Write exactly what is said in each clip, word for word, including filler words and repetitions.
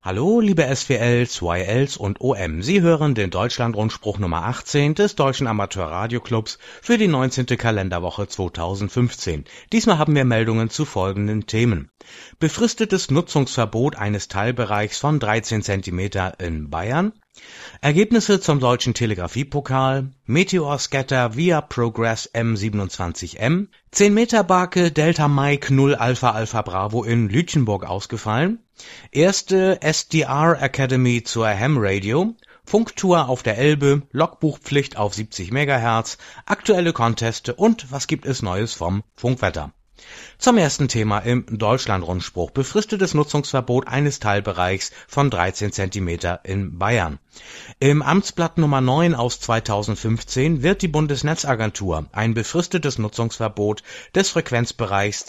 Hallo, liebe S V Ls, Y Ls und O M. Sie hören den Deutschlandrundspruch Nummer achtzehn des Deutschen Amateur-Radio-Clubs für die neunzehnte Kalenderwoche zweitausendfünfzehn. Diesmal haben wir Meldungen zu folgenden Themen. Befristetes Nutzungsverbot eines Teilbereichs von dreizehn Zentimeter in Bayern. Ergebnisse zum Deutschen Telegrafiepokal. Meteor-Scatter via Progress M siebenundzwanzig M. zehn Meter Barke Delta Mike null Alpha Alpha Bravo in Lütjenburg ausgefallen. Erste S D R Academy zur Ham Radio. Funktour auf der Elbe, Logbuchpflicht auf siebzig Megahertz, aktuelle Conteste und was gibt es Neues vom Funkwetter. Zum ersten Thema im Deutschlandrundspruch. Befristetes Nutzungsverbot eines Teilbereichs von dreizehn Zentimeter in Bayern. Im Amtsblatt Nummer neun aus zweitausendfünfzehn wird die Bundesnetzagentur ein befristetes Nutzungsverbot des Frequenzbereichs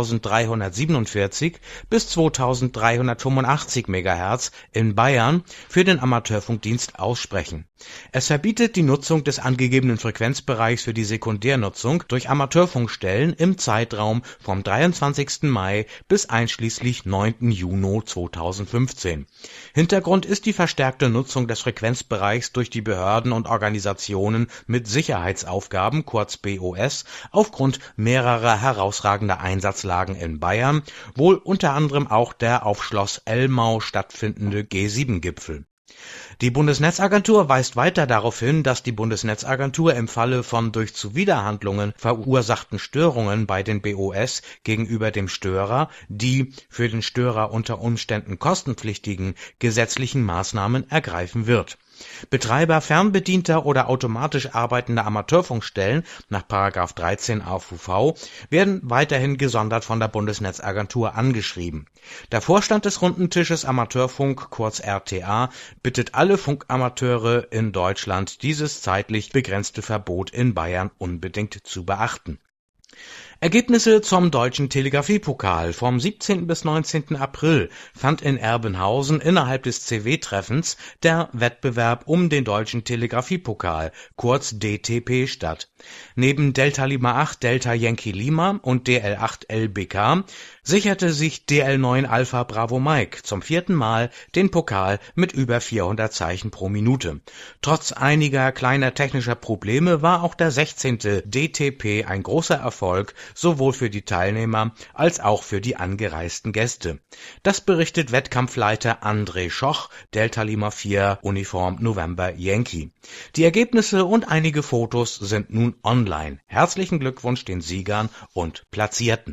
zweitausenddreihundertsiebenundvierzig bis zweitausenddreihundertfünfundachtzig Megahertz in Bayern für den Amateurfunkdienst aussprechen. Es verbietet die Nutzung des angegebenen Frequenzbereichs für die Sekundärnutzung durch Amateurfunkstellen im Zeitraum vom dreiundzwanzigsten Mai bis einschließlich neunten Juni zweitausendfünfzehn. Hintergrund ist die verstärkte Nutzung des Frequenzbereichs durch die Behörden und Organisationen mit Sicherheitsaufgaben, kurz B O S, aufgrund mehrerer herausragender Einsatzlagen in Bayern, wohl unter anderem auch der auf Schloss Elmau stattfindende G sieben Gipfel. Die Bundesnetzagentur weist weiter darauf hin, dass die Bundesnetzagentur im Falle von durch Zuwiderhandlungen verursachten Störungen bei den B O S gegenüber dem Störer die für den Störer unter Umständen kostenpflichtigen gesetzlichen Maßnahmen ergreifen wird. Betreiber fernbedienter oder automatisch arbeitender Amateurfunkstellen nach Paragraph dreizehn A V V werden weiterhin gesondert von der Bundesnetzagentur angeschrieben. Der Vorstand des Runden Tisches Amateurfunk, kurz R T A, bittet alle Funkamateure in Deutschland, dieses zeitlich begrenzte Verbot in Bayern unbedingt zu beachten. Ergebnisse zum Deutschen Telegrafiepokal. Vom siebzehnten bis neunzehnten April fand in Erbenhausen innerhalb des C W-Treffens der Wettbewerb um den Deutschen Telegrafiepokal, kurz D T P, statt. Neben Delta Lima acht Delta Yankee Lima und D L acht L B K sicherte sich D L neun Alpha Bravo Mike zum vierten Mal den Pokal mit über vierhundert Zeichen pro Minute. Trotz einiger kleiner technischer Probleme war auch der sechzehnte D T P ein großer Erfolg, sowohl für die Teilnehmer als auch für die angereisten Gäste. Das berichtet Wettkampfleiter André Schoch, Delta Lima vier Uniform November Yankee. Die Ergebnisse und einige Fotos sind nun online. Herzlichen Glückwunsch den Siegern und Platzierten.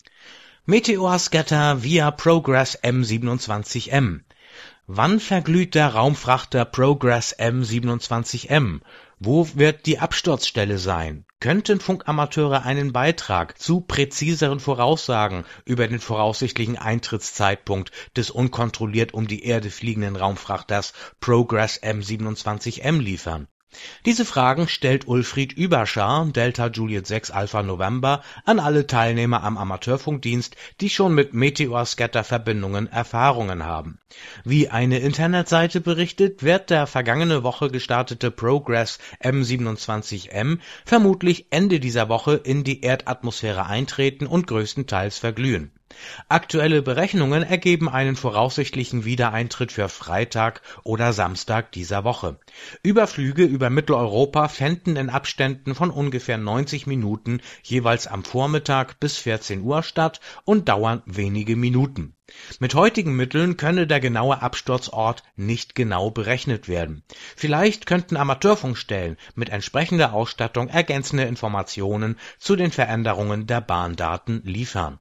Meteor-Scatter via Progress M siebenundzwanzig M. Wann verglüht der Raumfrachter Progress M siebenundzwanzig M? Wo wird die Absturzstelle sein? Könnten Funkamateure einen Beitrag zu präziseren Voraussagen über den voraussichtlichen Eintrittszeitpunkt des unkontrolliert um die Erde fliegenden Raumfrachters Progress M siebenundzwanzig M liefern? Diese Fragen stellt Ulfried Überschar, Delta Juliet sechs Alpha November, an alle Teilnehmer am Amateurfunkdienst, die schon mit Meteor-Scatter-Verbindungen Erfahrungen haben. Wie eine Internetseite berichtet, wird der vergangene Woche gestartete Progress M siebenundzwanzig M vermutlich Ende dieser Woche in die Erdatmosphäre eintreten und größtenteils verglühen. Aktuelle Berechnungen ergeben einen voraussichtlichen Wiedereintritt für Freitag oder Samstag dieser Woche. Überflüge über Mitteleuropa fänden in Abständen von ungefähr neunzig Minuten jeweils am Vormittag bis vierzehn Uhr statt und dauern wenige Minuten. Mit heutigen Mitteln könne der genaue Absturzort nicht genau berechnet werden. Vielleicht könnten Amateurfunkstellen mit entsprechender Ausstattung ergänzende Informationen zu den Veränderungen der Bahndaten liefern.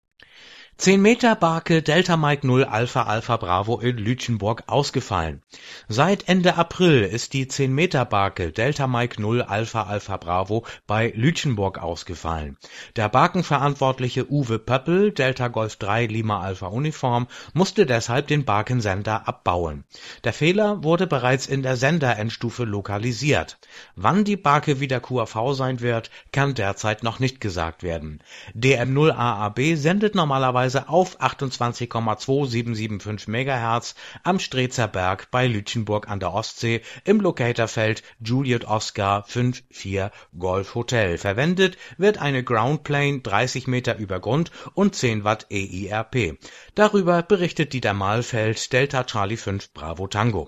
zehn Meter Barke Delta Mike null Alpha Alpha Bravo in Lütjenburg ausgefallen. Seit Ende April ist die zehn Meter Barke Delta Mike null Alpha Alpha Bravo bei Lütjenburg ausgefallen. Der Barkenverantwortliche Uwe Pöppel, Delta Golf drei Lima Alpha Uniform, musste deshalb den Barkensender abbauen. Der Fehler wurde bereits in der Senderendstufe lokalisiert. Wann die Barke wieder Q A V sein wird, kann derzeit noch nicht gesagt werden. D M null A A B sendet normalerweise teilweise auf achtundzwanzig Komma zwei sieben sieben fünf Megahertz am Strezer Berg bei Lütjenburg an der Ostsee im Locatorfeld Juliet Oscar fünf vier Golf Hotel. Verwendet wird eine Groundplane dreißig Meter über Grund und zehn Watt E I R P. Darüber berichtet Dieter Mahlfeld, Delta Charlie fünf Bravo Tango.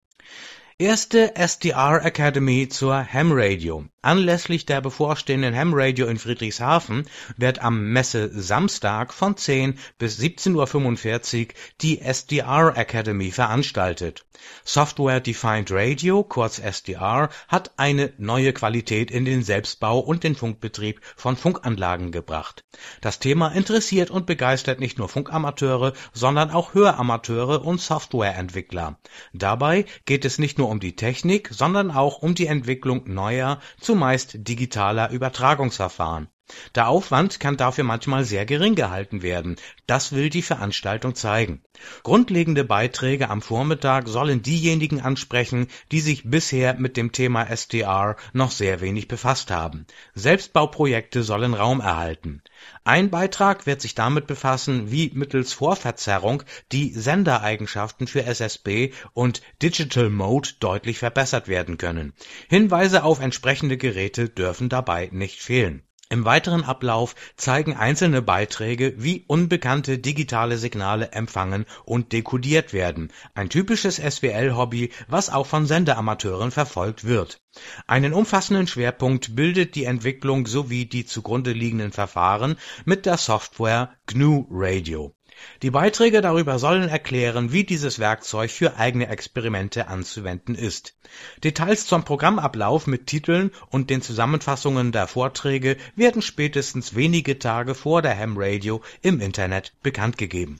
Erste S D R Academy zur Ham Radio. Anlässlich der bevorstehenden Ham Radio in Friedrichshafen wird am Messe Samstag von zehn bis siebzehn Uhr fünfundvierzig die S D R Academy veranstaltet. Software Defined Radio, kurz S D R, hat eine neue Qualität in den Selbstbau und den Funkbetrieb von Funkanlagen gebracht. Das Thema interessiert und begeistert nicht nur Funkamateure, sondern auch Höramateure und Softwareentwickler. Dabei geht es nicht nur um die Technik, sondern auch um die Entwicklung neuer, zumeist digitaler Übertragungsverfahren. Der Aufwand kann dafür manchmal sehr gering gehalten werden. Das will die Veranstaltung zeigen. Grundlegende Beiträge am Vormittag sollen diejenigen ansprechen, die sich bisher mit dem Thema S D R noch sehr wenig befasst haben. Selbstbauprojekte sollen Raum erhalten. Ein Beitrag wird sich damit befassen, wie mittels Vorverzerrung die Sendereigenschaften für S S B und Digital Mode deutlich verbessert werden können. Hinweise auf entsprechende Geräte dürfen dabei nicht fehlen. Im weiteren Ablauf zeigen einzelne Beiträge, wie unbekannte digitale Signale empfangen und dekodiert werden. Ein typisches S W L-Hobby, was auch von Sendeamateuren verfolgt wird. Einen umfassenden Schwerpunkt bildet die Entwicklung sowie die zugrunde liegenden Verfahren mit der Software G N U Radio. Die Beiträge darüber sollen erklären, wie dieses Werkzeug für eigene Experimente anzuwenden ist. Details zum Programmablauf mit Titeln und den Zusammenfassungen der Vorträge werden spätestens wenige Tage vor der Ham Radio im Internet bekannt gegeben.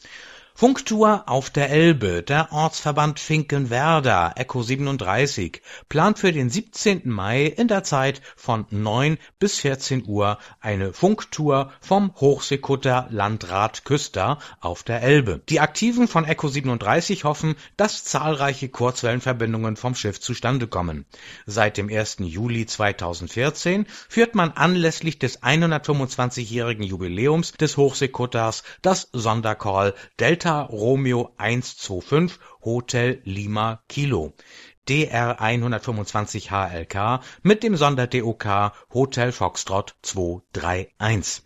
Funktour auf der Elbe. Der Ortsverband Finkenwerder, Echo siebenunddreißig, plant für den siebzehnten Mai in der Zeit von neun bis vierzehn Uhr eine Funktour vom Hochseekutter Landrat Küster auf der Elbe. Die Aktiven von Echo siebenunddreißig hoffen, dass zahlreiche Kurzwellenverbindungen vom Schiff zustande kommen. Seit dem ersten Juli zweitausendvierzehn führt man anlässlich des hundertfünfundzwanzigjährigen Jubiläums des Hochseekutters das Sondercall Delta Romeo eins zwei fünf Hotel Lima Kilo D R hundertfünfundzwanzig H L K mit dem Sonder-D O K Hotel Foxtrot zwei drei eins.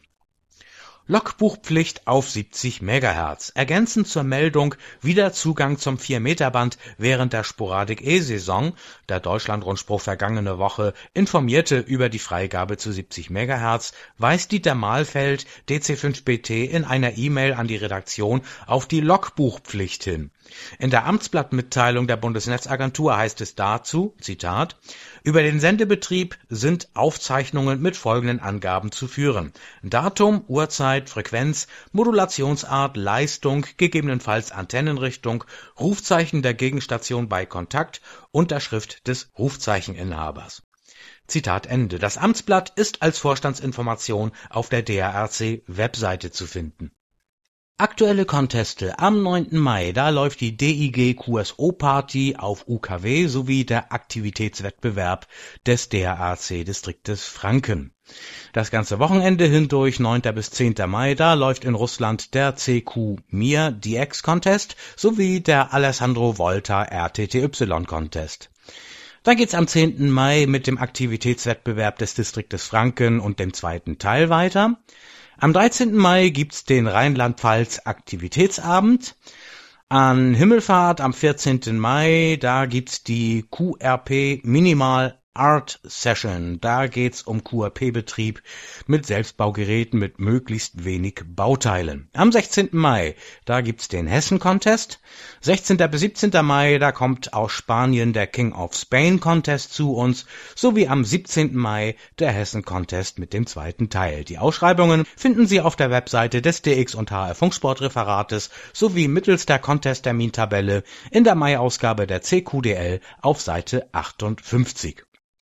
Logbuchpflicht auf siebzig Megahertz. Ergänzend zur Meldung wieder Zugang zum vier Meter Band während der Sporadik-E-Saison. Der Deutschlandrundspruch vergangene Woche informierte über die Freigabe zu siebzig Megahertz, weist Dieter Mahlfeld, D C fünf B T, in einer E-Mail an die Redaktion auf die Logbuchpflicht hin. In der Amtsblattmitteilung der Bundesnetzagentur heißt es dazu, Zitat, über den Sendebetrieb sind Aufzeichnungen mit folgenden Angaben zu führen. Datum, Uhrzeit, Frequenz, Modulationsart, Leistung, gegebenenfalls Antennenrichtung, Rufzeichen der Gegenstation bei Kontakt, Unterschrift des Rufzeicheninhabers. Zitat Ende. Das Amtsblatt ist als Vorstandsinformation auf der D R R C-Webseite zu finden. Aktuelle Conteste. Am neunten Mai, da läuft die D I G Q S O-Party auf U K W sowie der Aktivitätswettbewerb des D R R C-Distriktes Franken. Das ganze Wochenende hindurch, neunten bis zehnten Mai, da läuft in Russland der C Q Mir D X Contest sowie der Alessandro Volta R T T Y Contest. Dann geht's am zehnten Mai mit dem Aktivitätswettbewerb des Distriktes Franken und dem zweiten Teil weiter. Am dreizehnten Mai gibt's den Rheinland-Pfalz-Aktivitätsabend. An Himmelfahrt am vierzehnten Mai, da gibt's die Q R P Minimal Art Session. Da geht's um Q R P-Betrieb mit Selbstbaugeräten mit möglichst wenig Bauteilen. Am sechzehnten Mai, da gibt's den Hessen-Contest. sechzehnten bis siebzehnten Mai, da kommt aus Spanien der King of Spain Contest zu uns, sowie am siebzehnten Mai der Hessen-Contest mit dem zweiten Teil. Die Ausschreibungen finden Sie auf der Webseite des D X und H R Funksportreferates sowie mittels der Contest-Termintabelle in der Mai-Ausgabe der C Q D L auf Seite achtundfünfzig.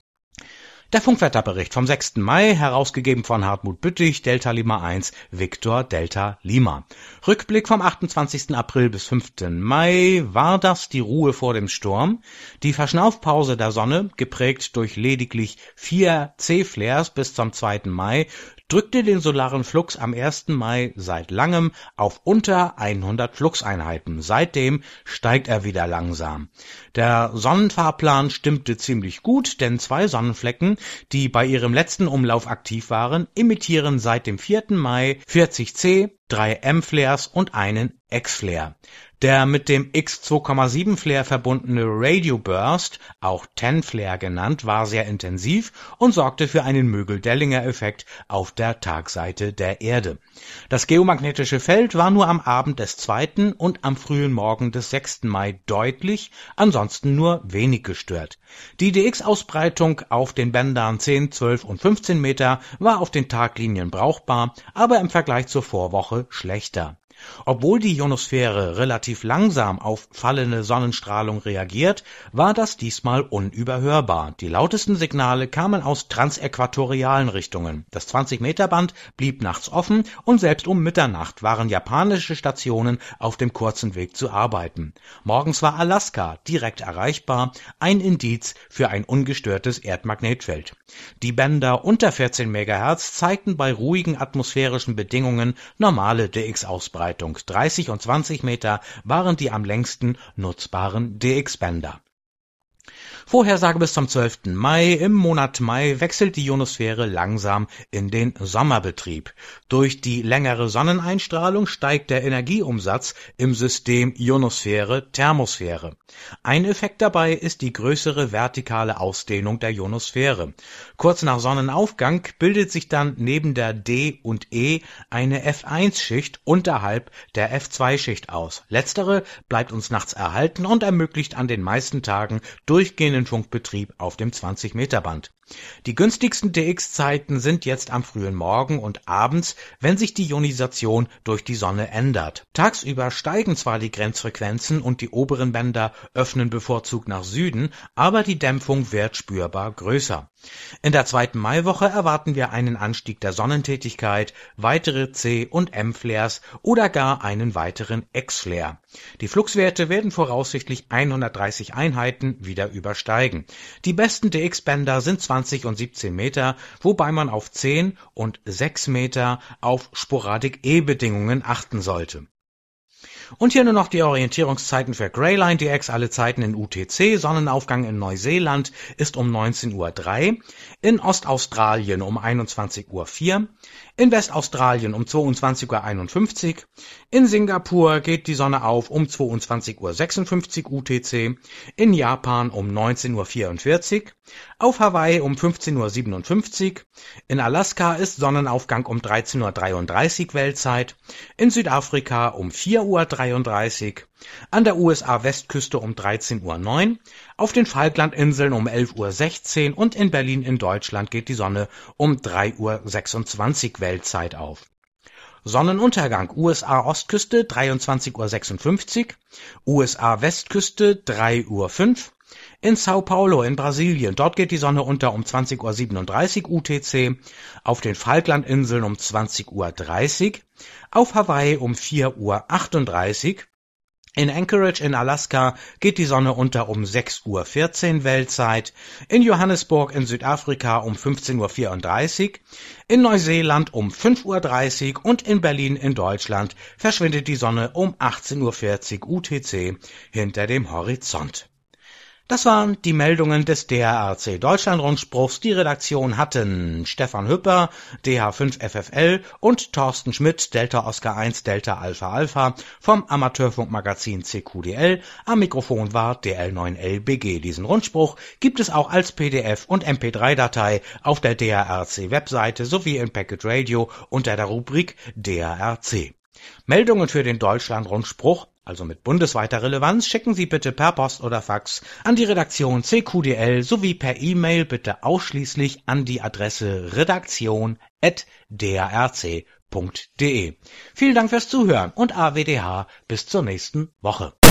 Der Funkwetterbericht vom sechsten Mai, herausgegeben von Hartmut Büttig, Delta Lima eins, Victor Delta Lima. Rückblick vom achtundzwanzigsten April bis fünften Mai, war das die Ruhe vor dem Sturm? Die Verschnaufpause der Sonne, geprägt durch lediglich vier C-Flares bis zum zweiten Mai, drückte den solaren Flux am ersten Mai seit langem auf unter hundert Fluxeinheiten. Seitdem steigt er wieder langsam. Der Sonnenfahrplan stimmte ziemlich gut, denn zwei Sonnenflecken, die bei ihrem letzten Umlauf aktiv waren, emittieren seit dem vierten Mai vierzig C, drei M-Flares und einen X-Flare. Der mit dem X zwei Komma sieben Flare verbundene Radio Burst, auch zehn Flare genannt, war sehr intensiv und sorgte für einen Mögel-Dellinger-Effekt auf der Tagseite der Erde. Das geomagnetische Feld war nur am Abend des zweiten und am frühen Morgen des sechsten Mai deutlich, ansonsten nur wenig gestört. Die D X-Ausbreitung auf den Bändern zehn, zwölf und fünfzehn Meter war auf den Taglinien brauchbar, aber im Vergleich zur Vorwoche schlechter. Obwohl die Ionosphäre relativ langsam auf fallende Sonnenstrahlung reagiert, war das diesmal unüberhörbar. Die lautesten Signale kamen aus transäquatorialen Richtungen. Das zwanzig Meter Band blieb nachts offen und selbst um Mitternacht waren japanische Stationen auf dem kurzen Weg zu arbeiten. Morgens war Alaska direkt erreichbar, ein Indiz für ein ungestörtes Erdmagnetfeld. Die Bänder unter vierzehn Megahertz zeigten bei ruhigen atmosphärischen Bedingungen normale D X-Ausbreitung. dreißig und zwanzig Meter waren die am längsten nutzbaren D X-Bänder. Vorhersage bis zum zwölften Mai. Im Monat Mai wechselt die Ionosphäre langsam in den Sommerbetrieb. Durch die längere Sonneneinstrahlung steigt der Energieumsatz im System Ionosphäre-Thermosphäre. Ein Effekt dabei ist die größere vertikale Ausdehnung der Ionosphäre. Kurz nach Sonnenaufgang bildet sich dann neben der D und E eine F eins Schicht unterhalb der F zwei Schicht aus. Letztere bleibt uns nachts erhalten und ermöglicht an den meisten Tagen durchgehenden Funkbetrieb auf dem zwanzig Meter Band. Die günstigsten D X-Zeiten sind jetzt am frühen Morgen und abends, wenn sich die Ionisation durch die Sonne ändert. Tagsüber steigen zwar die Grenzfrequenzen und die oberen Bänder öffnen bevorzugt nach Süden, aber die Dämpfung wird spürbar größer. In der zweiten Maiwoche erwarten wir einen Anstieg der Sonnentätigkeit, weitere C- und M-Flares oder gar einen weiteren X-Flare. Die Fluxwerte werden voraussichtlich hundertdreißig Einheiten wieder übersteigen. Die besten D X-Bänder sind zwanzig und siebzehn Meter, wobei man auf zehn und sechs Meter auf Sporadik-E-Bedingungen achten sollte. Und hier nur noch die Orientierungszeiten für Greyline D X, alle Zeiten in U T C. Sonnenaufgang in Neuseeland ist um neunzehn Uhr drei, in Ostaustralien um einundzwanzig Uhr vier, in Westaustralien um zweiundzwanzig Uhr einundfünfzig, in Singapur geht die Sonne auf um zweiundzwanzig Uhr sechsundfünfzig U T C, in Japan um neunzehn Uhr vierundvierzig, auf Hawaii um fünfzehn Uhr siebenundfünfzig, in Alaska ist Sonnenaufgang um dreizehn Uhr dreiunddreißig Weltzeit, in Südafrika um vier Uhr dreiunddreißig, an der U S A-Westküste um dreizehn Uhr neun, auf den Falklandinseln um elf Uhr sechzehn und in Berlin in Deutschland geht die Sonne um drei Uhr sechsundzwanzig Weltzeit auf. Sonnenuntergang U S A-Ostküste dreiundzwanzig Uhr sechsundfünfzig, U S A-Westküste drei Uhr fünf, in Sao Paulo in Brasilien, dort geht die Sonne unter um zwanzig Uhr siebenunddreißig U T C, auf den Falklandinseln um zwanzig Uhr dreißig, auf Hawaii um vier Uhr achtunddreißig, in Anchorage in Alaska geht die Sonne unter um sechs Uhr vierzehn Weltzeit, in Johannesburg in Südafrika um fünfzehn Uhr vierunddreißig, in Neuseeland um fünf Uhr dreißig und in Berlin in Deutschland verschwindet die Sonne um achtzehn Uhr vierzig U T C hinter dem Horizont. Das waren die Meldungen des D R R C Deutschlandrundspruchs. Die Redaktion hatten Stefan Hüpper, D H fünf F F L und Thorsten Schmidt, Delta Oscar eins Delta Alpha Alpha vom Amateurfunkmagazin C Q D L. Am Mikrofon war D L neun L B G. Diesen Rundspruch gibt es auch als P D F und M P drei Datei auf der D R R C Webseite sowie in Packet Radio unter der Rubrik D R R C. Meldungen für den Deutschlandrundspruch, also mit bundesweiter Relevanz, schicken Sie bitte per Post oder Fax an die Redaktion C Q D L sowie per E-Mail bitte ausschließlich an die Adresse redaktion at d r r c punkt d e. Vielen Dank fürs Zuhören und A W D H bis zur nächsten Woche.